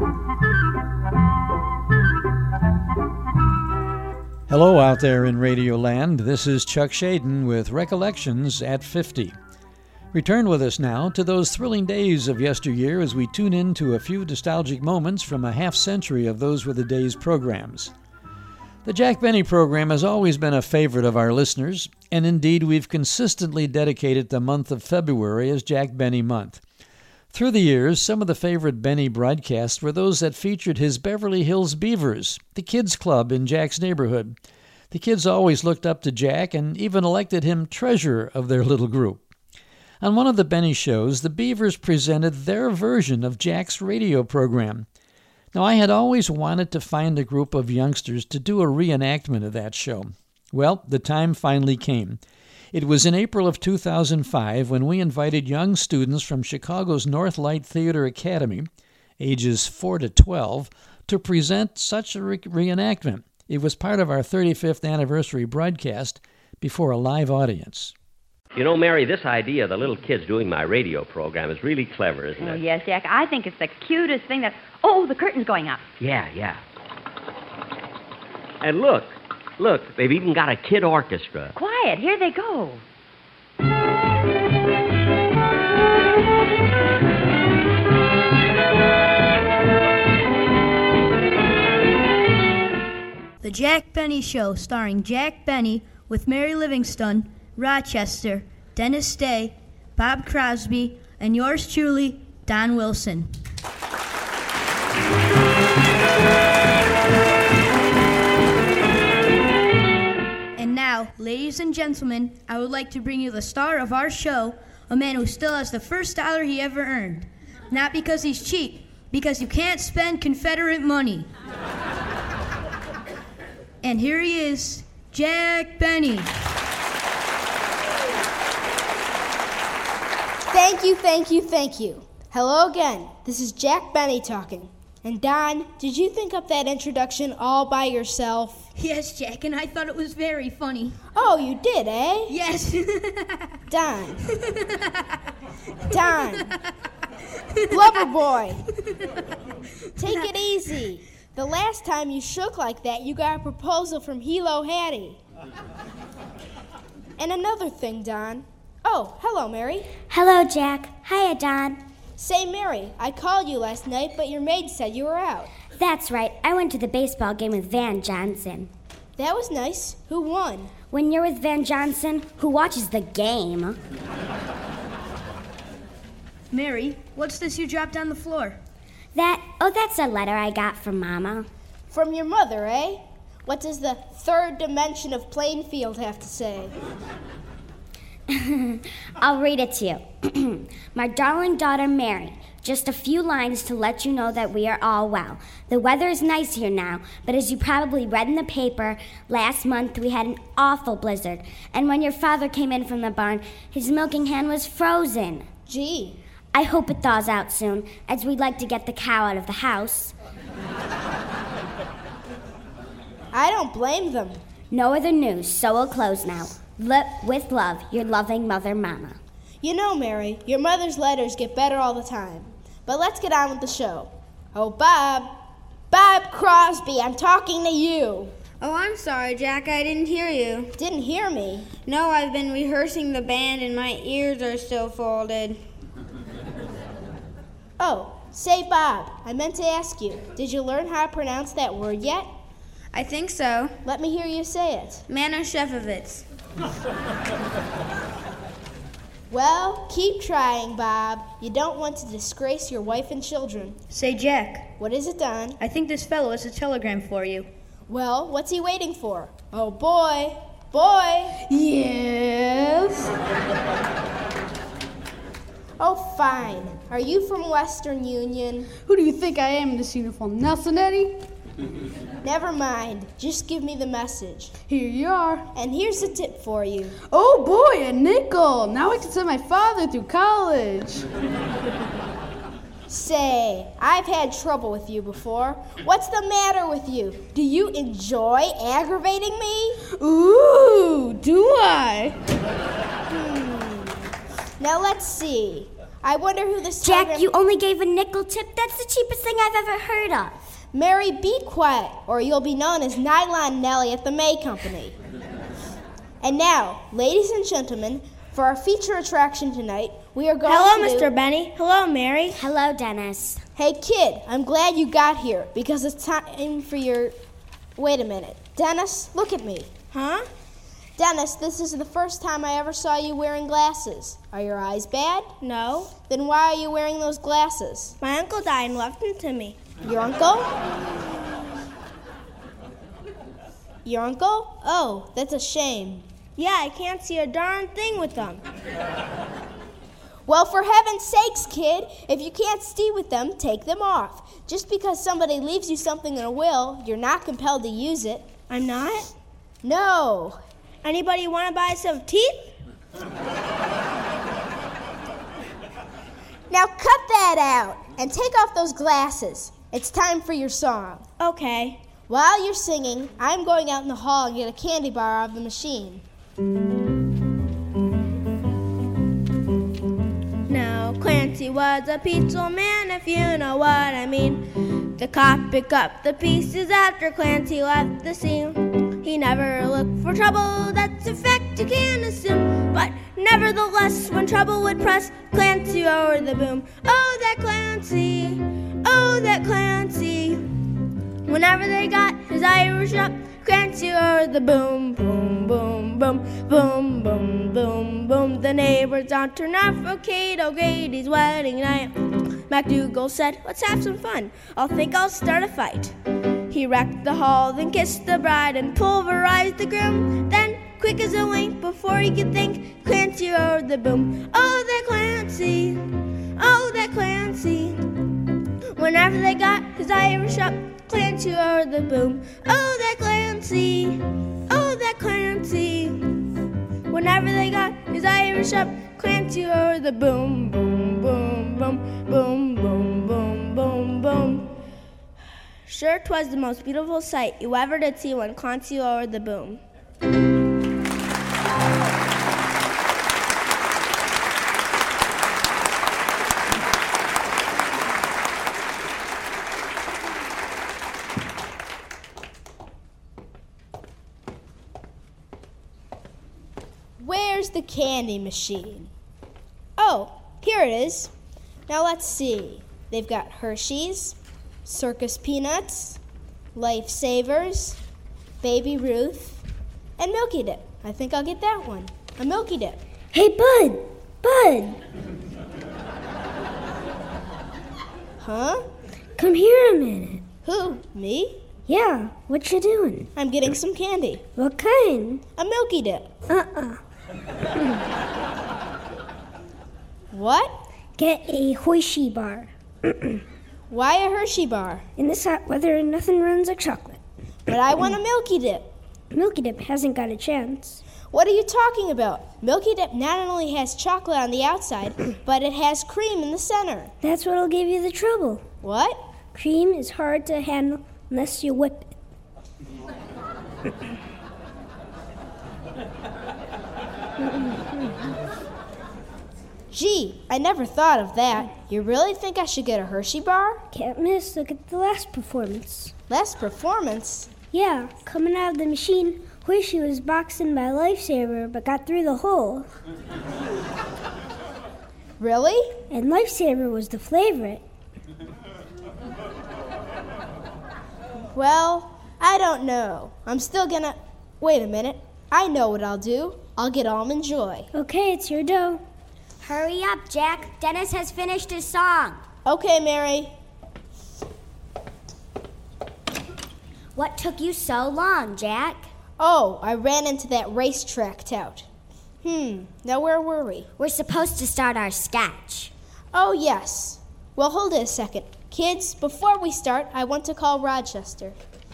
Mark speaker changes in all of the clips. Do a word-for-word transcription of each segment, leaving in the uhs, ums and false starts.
Speaker 1: Hello out there in Radio Land. This is Chuck Shaden with Recollections at fifty. Return with us now to those thrilling days of yesteryear as we tune in to a few nostalgic moments from a half century of Those Were the Days programs. The Jack Benny program has always been a favorite of our listeners, and indeed we've consistently dedicated the month of February as Jack Benny Month. Through the years, some of the favorite Benny broadcasts were those that featured his Beverly Hills Beavers, the kids' club in Jack's neighborhood. The kids always looked up to Jack and even elected him treasurer of their little group. On one of the Benny shows, the Beavers presented their version of Jack's radio program. Now, I had always wanted to find a group of youngsters to do a reenactment of that show. Well, the time finally came. It was in April of two thousand five when we invited young students from Chicago's Northlight Theater Academy, ages four to twelve, to present such a re- reenactment. It was part of our thirty-fifth anniversary broadcast before a live audience.
Speaker 2: You know, Mary, this idea of the little kids doing my radio program is really clever, isn't it?
Speaker 3: Oh, yes, Jack. I think it's the cutest thing that... Oh, the curtain's going up.
Speaker 2: Yeah, yeah. And look, look, they've even got a kid orchestra.
Speaker 3: Quiet. Here they go.
Speaker 4: The Jack Benny Show, starring Jack Benny with Mary Livingstone, Rochester, Dennis Day, Bob Crosby, and yours truly, Don Wilson. And now, ladies and gentlemen, I would like to bring you the star of our show, a man who still has the first dollar he ever earned. Not because he's cheap, because you can't spend Confederate money. And here he is, Jack Benny.
Speaker 5: Thank you, thank you, thank you. Hello again. This is Jack Benny talking. And Don, did you think up that introduction all by yourself?
Speaker 4: Yes, Jack, and I thought it was very funny.
Speaker 5: Oh, you did, eh?
Speaker 4: Yes.
Speaker 5: Don. Don. Blubber boy. Take it easy. The last time you shook like that, you got a proposal from Hilo Hattie. And another thing, Don. Oh, hello, Mary.
Speaker 6: Hello, Jack. Hiya, Don.
Speaker 5: Say, Mary, I called you last night, but your maid said you were out.
Speaker 6: That's right. I went to the baseball game with Van Johnson.
Speaker 5: That was nice. Who won?
Speaker 6: When you're with Van Johnson, who watches the game?
Speaker 4: Mary, what's this you dropped on the floor?
Speaker 6: That, oh, that's a letter I got from Mama.
Speaker 5: From your mother, eh? What does the third dimension of Plainfield have to say?
Speaker 6: I'll read it to you. My darling daughter, Mary, just a few lines to let you know that we are all well. The weather is nice here now, but as you probably read in the paper, last month we had an awful blizzard. And when your father came in from the barn, his milking hand was frozen.
Speaker 5: Gee.
Speaker 6: I hope it thaws out soon, as we'd like to get the cow out of the house.
Speaker 5: I don't blame them.
Speaker 6: No other news, so we'll close now. Li- with love, your loving mother, Mama.
Speaker 5: You know, Mary, your mother's letters get better all the time. But let's get on with the show. Oh, Bob. Bob Crosby, I'm talking to you.
Speaker 7: Oh, I'm sorry, Jack. I didn't hear you.
Speaker 5: Didn't hear me?
Speaker 7: No, I've been rehearsing the band and my ears are still folded.
Speaker 5: Oh, say, Bob, I meant to ask you, did you learn how to pronounce that word yet?
Speaker 7: I think so.
Speaker 5: Let me hear you say it.
Speaker 7: Manischewitz.
Speaker 5: Well, keep trying, Bob. You don't want to disgrace your wife and children.
Speaker 4: Say, Jack.
Speaker 5: What is it, Don?
Speaker 4: I think this fellow has a telegram for you.
Speaker 5: Well, what's he waiting for? Oh, boy. Boy.
Speaker 4: Yes?
Speaker 5: Oh, fine. Are you from Western Union?
Speaker 8: Who do you think I am in this uniform, Nelson Eddy?
Speaker 5: Never mind. Just give me the message.
Speaker 8: Here you are.
Speaker 5: And here's a tip for you.
Speaker 8: Oh boy, a nickel. Now I can send my father through college.
Speaker 5: Say, I've had trouble with you before. What's the matter with you? Do you enjoy aggravating me?
Speaker 8: Ooh, do I?
Speaker 5: Hmm. Now let's see. I wonder who this
Speaker 6: Jack,
Speaker 5: telegram...
Speaker 6: you only gave a nickel tip? That's the cheapest thing I've ever heard of.
Speaker 5: Mary, be quiet, or you'll be known as Nylon Nellie at the May Company. And now, ladies and gentlemen, for our feature attraction tonight, we are going
Speaker 7: Hello,
Speaker 5: to...
Speaker 7: Mister Benny. Hello, Mary.
Speaker 6: Hello, Dennis.
Speaker 5: Hey, kid, I'm glad you got here, because it's time for your... Wait a minute. Dennis, look at me.
Speaker 7: Huh?
Speaker 5: Dennis, this is the first time I ever saw you wearing glasses. Are your eyes bad?
Speaker 7: No.
Speaker 5: Then why are you wearing those glasses?
Speaker 7: My uncle died and left them to me.
Speaker 5: Your uncle? Your uncle? Oh, that's a shame.
Speaker 7: Yeah, I can't see a darn thing with them.
Speaker 5: Well, for heaven's sakes, kid, if you can't see with them, take them off. Just because somebody leaves you something in a will, you're not compelled to use it.
Speaker 7: I'm not?
Speaker 5: No.
Speaker 7: Anybody want to buy some teeth?
Speaker 5: Now cut that out and take off those glasses. It's time for your song.
Speaker 7: Okay.
Speaker 5: While you're singing, I'm going out in the hall and get a candy bar out of the machine.
Speaker 7: Now, Clancy was a peaceful man, if you know what I mean. The cop picked up the pieces after Clancy left the scene. He never looked for trouble, that's a fact you can't assume. But nevertheless, when trouble would press, Clancy over the boom. Oh, that Clancy, oh, that Clancy. Whenever they got his Irish up, Clancy over the boom, boom, boom, boom, boom, boom, boom, boom. The neighbors all turned out for Kate O'Grady's wedding night. MacDougall said, let's have some fun. I'll think I'll start a fight. He wrecked the hall, then kissed the bride and pulverized the groom. Then, quick as a wink, before he could think, Clancy rode the boom. Oh, that Clancy, oh, that Clancy. Whenever they got his Irish up, Clancy rode the boom. Oh, that Clancy, oh, that Clancy. Whenever they got his Irish up, Clancy rode the boom, boom, boom, boom, boom, boom, boom, boom, boom. Sure, 'twas the most beautiful sight you ever did see when Clancy lowered the boom.
Speaker 5: Where's the candy machine? Oh, here it is. Now let's see. They've got Hershey's, Circus Peanuts, Life Savers, Baby Ruth, and Milky Dip. I think I'll get that one. A Milky Dip.
Speaker 6: Hey, Bud! Bud!
Speaker 5: Huh?
Speaker 6: Come here a minute.
Speaker 5: Who? Me?
Speaker 6: Yeah, what you doing?
Speaker 5: I'm getting some candy.
Speaker 6: What kind?
Speaker 5: A Milky Dip.
Speaker 6: Uh-uh.
Speaker 5: What?
Speaker 6: Get a Hershey bar.
Speaker 5: Why a Hershey bar?
Speaker 6: In this hot weather, nothing runs like chocolate.
Speaker 5: But I want a Milky Dip.
Speaker 6: Milky Dip hasn't got a chance.
Speaker 5: What are you talking about? Milky Dip not only has chocolate on the outside, but it has cream in the center.
Speaker 6: That's what'll give you the trouble.
Speaker 5: What?
Speaker 6: Cream is hard to handle unless you whip it.
Speaker 5: Gee, I never thought of that. You really think I should get a Hershey bar?
Speaker 6: Can't miss. Look at the last performance.
Speaker 5: Last performance?
Speaker 6: Yeah, coming out of the machine, Hershey was boxing by Lifesaver, but got through the hole.
Speaker 5: Really?
Speaker 6: And Lifesaver was the favorite.
Speaker 5: Well, I don't know. I'm still gonna... Wait a minute. I know what I'll do. I'll get Almond Joy.
Speaker 6: Okay, it's your dough. Hurry up, Jack. Dennis has finished his song.
Speaker 5: Okay, Mary.
Speaker 6: What took you so long, Jack?
Speaker 5: Oh, I ran into that racetrack tout. Hmm, now where were we?
Speaker 6: We're supposed to start our sketch.
Speaker 5: Oh, yes. Well, hold it a second. Kids, before we start, I want to call Rochester.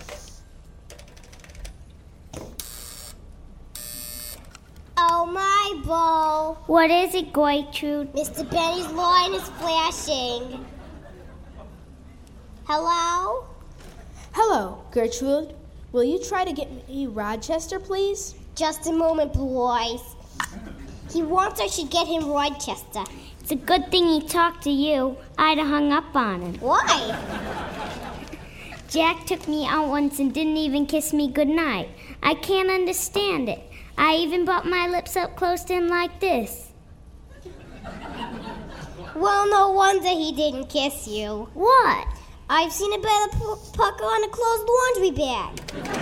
Speaker 9: Oh, my bowl.
Speaker 6: What is it, Gertrude?
Speaker 9: Mister Benny's line is flashing. Hello?
Speaker 5: Hello, Gertrude. Will you try to get me Rochester, please?
Speaker 9: Just a moment, boys. He wants I should get him Rochester.
Speaker 6: It's a good thing he talked to you. I'd have hung up on him.
Speaker 9: Why?
Speaker 6: Jack took me out once and didn't even kiss me goodnight. I can't understand it. I even brought my lips up close to him like this.
Speaker 9: Well, no wonder he didn't kiss you.
Speaker 6: What?
Speaker 9: I've seen a better pu- pucker on a closed laundry bag.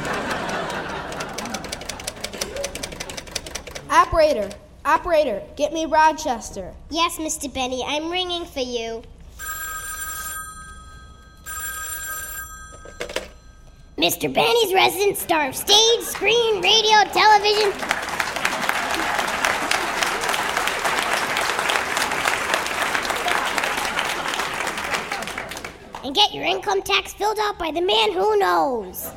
Speaker 5: Operator, operator, get me Rochester.
Speaker 9: Yes, Mister Benny, I'm ringing for you. Mister Benny's resident star of stage, screen, radio, television. And get your income tax filled out by the man who knows.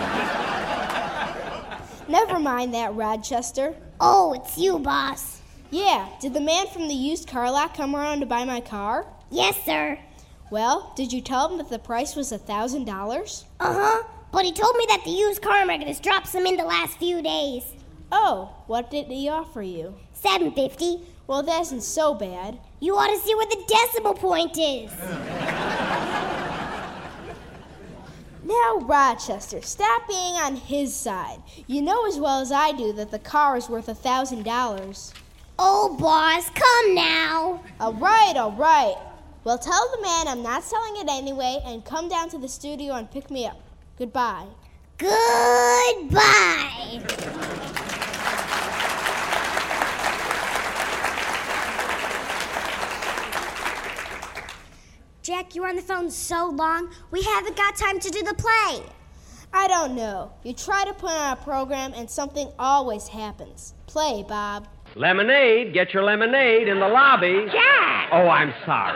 Speaker 5: Never mind that, Rochester.
Speaker 9: Oh, it's you, boss.
Speaker 5: Yeah, did the man from the used car lot come around to buy my car?
Speaker 9: Yes, sir.
Speaker 5: Well, did you tell him that the price was a thousand dollars?
Speaker 9: Uh-huh, but he told me that the used car market has dropped some in the last few days.
Speaker 5: Oh, what did he offer you?
Speaker 9: seven fifty.
Speaker 5: Well, that isn't so bad.
Speaker 9: You ought to see what the decimal point is.
Speaker 5: Now, Rochester, stop being on his side. You know as well as I do that the car is worth a thousand dollars.
Speaker 9: Oh, boss, come now.
Speaker 5: All right, all right. Well, tell the man I'm not selling it anyway and come down to the studio and pick me up. Goodbye.
Speaker 9: Goodbye.
Speaker 6: Jack, you were on the phone so long, we haven't got time to do the play.
Speaker 5: I don't know. You try to put on a program and something always happens. Play, Bob.
Speaker 2: Lemonade, get your lemonade in the lobby.
Speaker 9: Jack!
Speaker 2: Oh, I'm sorry.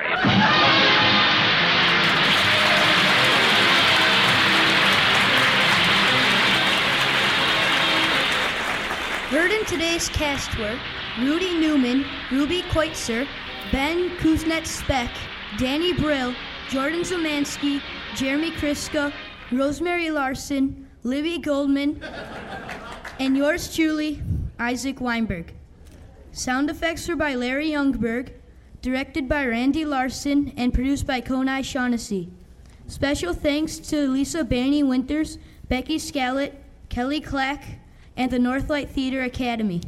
Speaker 4: Heard in today's cast were Rudy Newman, Ruby Koitzer, Ben Kuznets-Speck, Danny Brill, Jordan Zemansky, Jeremy Kriska, Rosemary Larson, Libby Goldman, and yours truly, Isaac Weinberg. Sound effects were by Larry Youngberg, directed by Randy Larson, and produced by Konai Shaughnessy. Special thanks to Lisa Banny Winters, Becky Scallett, Kelly Clack, and the Northlight Theater Academy.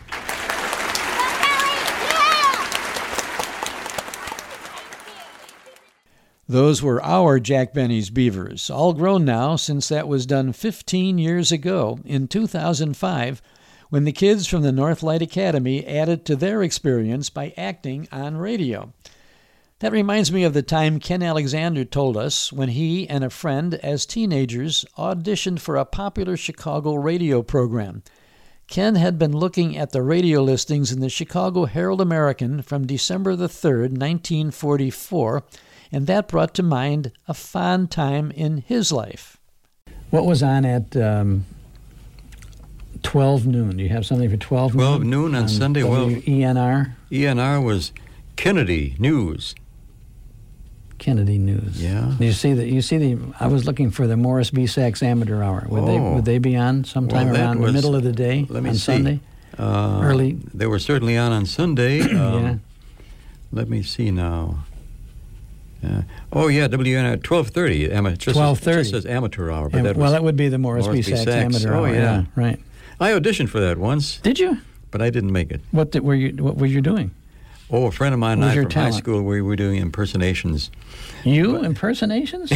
Speaker 1: Those were our Jack Benny's Beavers, all grown now since that was done fifteen years ago in two thousand five, when the kids from the Northlight Academy added to their experience by acting on radio. That reminds me of the time Ken Alexander told us when he and a friend, as teenagers, auditioned for a popular Chicago radio program. Ken had been looking at the radio listings in the Chicago Herald-American from December the third, nineteen forty-four, and that brought to mind a fond time in his life.
Speaker 10: What was on at um, twelve noon? Do you have something for twelve noon?
Speaker 11: twelve noon on, on Sunday.
Speaker 10: W E N R?
Speaker 11: Well, E N R was Kennedy News.
Speaker 10: Kennedy News.
Speaker 11: Yeah.
Speaker 10: Do you see that? You see the? I was looking for the Morris B. Sachs Amateur Hour. Would
Speaker 11: oh.
Speaker 10: they? Would they be on sometime
Speaker 11: well,
Speaker 10: around
Speaker 11: was,
Speaker 10: the middle of the day
Speaker 11: let me
Speaker 10: on
Speaker 11: see.
Speaker 10: Sunday?
Speaker 11: Uh,
Speaker 10: Early.
Speaker 11: They were certainly on on Sunday. Um,
Speaker 10: yeah.
Speaker 11: Let me see now. Uh, oh yeah, W N R twelve thirty.
Speaker 10: Twelve thirty.
Speaker 11: Just says amateur hour, but
Speaker 10: Am-
Speaker 11: that
Speaker 10: well,
Speaker 11: was
Speaker 10: that would be the Morris,
Speaker 11: Morris
Speaker 10: B.
Speaker 11: B.
Speaker 10: Sachs,
Speaker 11: Sachs.
Speaker 10: Amateur
Speaker 11: Oh,
Speaker 10: Hour.
Speaker 11: yeah.
Speaker 10: yeah, right.
Speaker 11: I auditioned for that once.
Speaker 10: Did you?
Speaker 11: But I didn't make it.
Speaker 10: What did, were you? What were you doing?
Speaker 11: Oh, a friend of mine and
Speaker 10: What was
Speaker 11: I
Speaker 10: your
Speaker 11: from
Speaker 10: talent?
Speaker 11: high school, we were doing impersonations.
Speaker 10: You
Speaker 11: But-
Speaker 10: impersonations?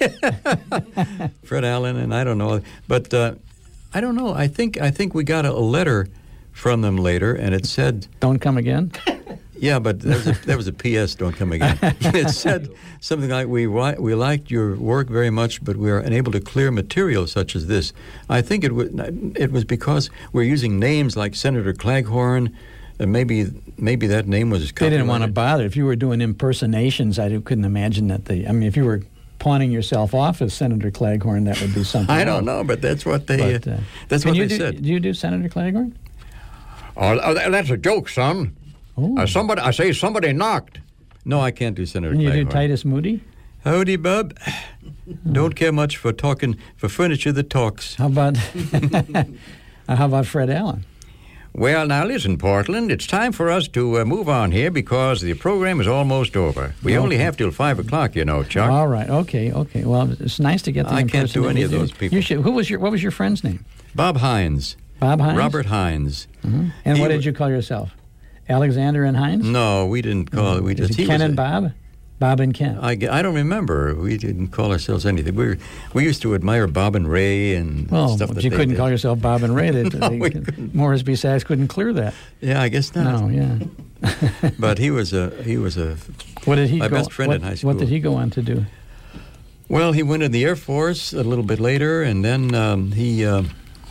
Speaker 11: Fred Allen and I don't know, but uh, I don't know. I think I think we got a letter from them later, and it said,
Speaker 10: "Don't come again."
Speaker 11: Yeah, but there was a, there was a P S. Don't come again. It said something like, "We wi- we liked your work very much, but we are unable to clear material such as this." I think it was it was because we're using names like Senator Claghorn. Uh, maybe maybe that name was.
Speaker 10: They didn't want to bother. If you were doing impersonations, I couldn't imagine that they. I mean, if you were pawning yourself off as Senator Claghorn, that would be something.
Speaker 11: I don't
Speaker 10: else.
Speaker 11: know, but that's what they.
Speaker 10: But, uh,
Speaker 11: that's
Speaker 10: can
Speaker 11: what
Speaker 10: you
Speaker 11: they
Speaker 10: do,
Speaker 11: said.
Speaker 10: Do you do Senator Claghorn?
Speaker 12: Oh, that's a joke, son. Uh, somebody, I say somebody knocked.
Speaker 11: No, I can't do Senator
Speaker 10: Can you
Speaker 11: Claghorn.
Speaker 10: do Titus Moody?
Speaker 11: Howdy, bub. Don't care much for talking, for furniture that talks.
Speaker 10: How about, uh, how about Fred Allen?
Speaker 12: Well, now listen, Portland. It's time for us to uh, move on here because the program is almost over. We
Speaker 10: Okay.
Speaker 12: only have till five o'clock, you know, Chuck.
Speaker 10: All right. Okay. Okay. Well, it's nice to get the
Speaker 12: I can't do any of
Speaker 10: impersonators.
Speaker 12: those people.
Speaker 10: You should, who was your? What was your friend's name?
Speaker 12: Bob Hines.
Speaker 10: Bob Hines.
Speaker 12: Robert Hines.
Speaker 10: Mhm. And
Speaker 12: He
Speaker 10: what
Speaker 12: wa-
Speaker 10: did you call yourself? Alexander and Hines.
Speaker 12: No, we didn't call it. We
Speaker 10: Is
Speaker 12: just
Speaker 10: it
Speaker 12: he
Speaker 10: Ken
Speaker 12: was
Speaker 10: and
Speaker 12: a-
Speaker 10: Bob? Bob and Ken.
Speaker 12: I, ge- I don't remember. We didn't call ourselves anything. We were, we used to admire Bob and Ray and
Speaker 10: Well,
Speaker 12: stuff
Speaker 10: but
Speaker 12: that
Speaker 10: you
Speaker 12: they
Speaker 10: couldn't
Speaker 12: did.
Speaker 10: call yourself Bob and Ray. That
Speaker 12: No,
Speaker 10: they
Speaker 12: we
Speaker 10: could- Morris B. Sachs couldn't clear that.
Speaker 12: Yeah, I guess not.
Speaker 10: No, yeah.
Speaker 12: But he was a he was a
Speaker 10: What did he
Speaker 12: my
Speaker 10: go?
Speaker 12: best friend
Speaker 10: what,
Speaker 12: in high school.
Speaker 10: What did he go on to do?
Speaker 12: Well, he went in the Air Force a little bit later, and then um, he uh,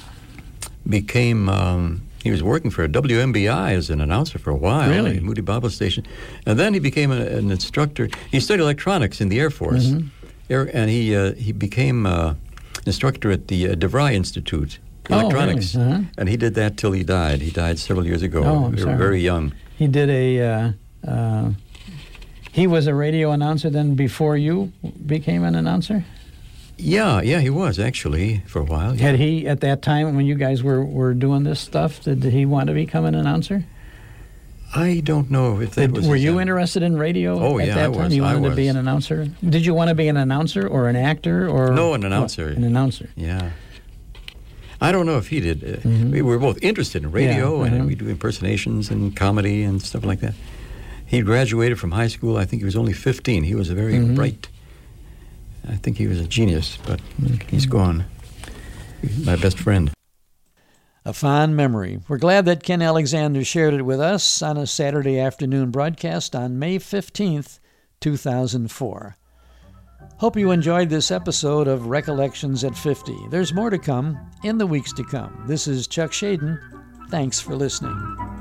Speaker 12: became. Um, he was working for W M B I as an announcer for a while.
Speaker 10: Really?
Speaker 12: at Moody Bible Station, and then he became a, an instructor. He studied electronics in the Air Force,
Speaker 10: Mhm.
Speaker 12: Air, and he uh, he became uh, an instructor at the uh, DeVry Institute,
Speaker 10: Oh, really?
Speaker 12: electronics,
Speaker 10: Uh-huh.
Speaker 12: and he did that till he died. He died several years ago.
Speaker 10: Oh, I'm
Speaker 12: we were
Speaker 10: sorry.
Speaker 12: very young.
Speaker 10: He did a. Uh, uh, he was a radio announcer then before you became an announcer.
Speaker 12: Yeah, yeah, he was actually for a while. Yeah.
Speaker 10: Had he at that time when you guys were, were doing this stuff? Did he want to become an announcer?
Speaker 12: I don't know if that
Speaker 10: Did,
Speaker 12: was.
Speaker 10: were
Speaker 12: his
Speaker 10: you
Speaker 12: end.
Speaker 10: interested in radio
Speaker 12: Oh,
Speaker 10: at
Speaker 12: yeah,
Speaker 10: that
Speaker 12: I
Speaker 10: time?
Speaker 12: was.
Speaker 10: You
Speaker 12: I
Speaker 10: wanted to be
Speaker 12: was.
Speaker 10: an announcer? Did you want to be an announcer or an actor or
Speaker 12: No, an announcer.
Speaker 10: What? An announcer.
Speaker 12: Yeah. I don't know if he did. Uh,
Speaker 10: Mhm.
Speaker 12: We were both interested in radio,
Speaker 10: Yeah,
Speaker 12: and
Speaker 10: mhm.
Speaker 12: we do impersonations and comedy and stuff like that. He graduated from high school. I think he was only fifteen. He was a very
Speaker 10: Mhm.
Speaker 12: bright. I think he was a genius, but he's gone. He's my best friend.
Speaker 1: A fond memory. We're glad that Ken Alexander shared it with us on a Saturday afternoon broadcast on May fifteenth, two thousand four. Hope you enjoyed this episode of Recollections at fifty. There's more to come in the weeks to come. This is Chuck Shaden. Thanks for listening.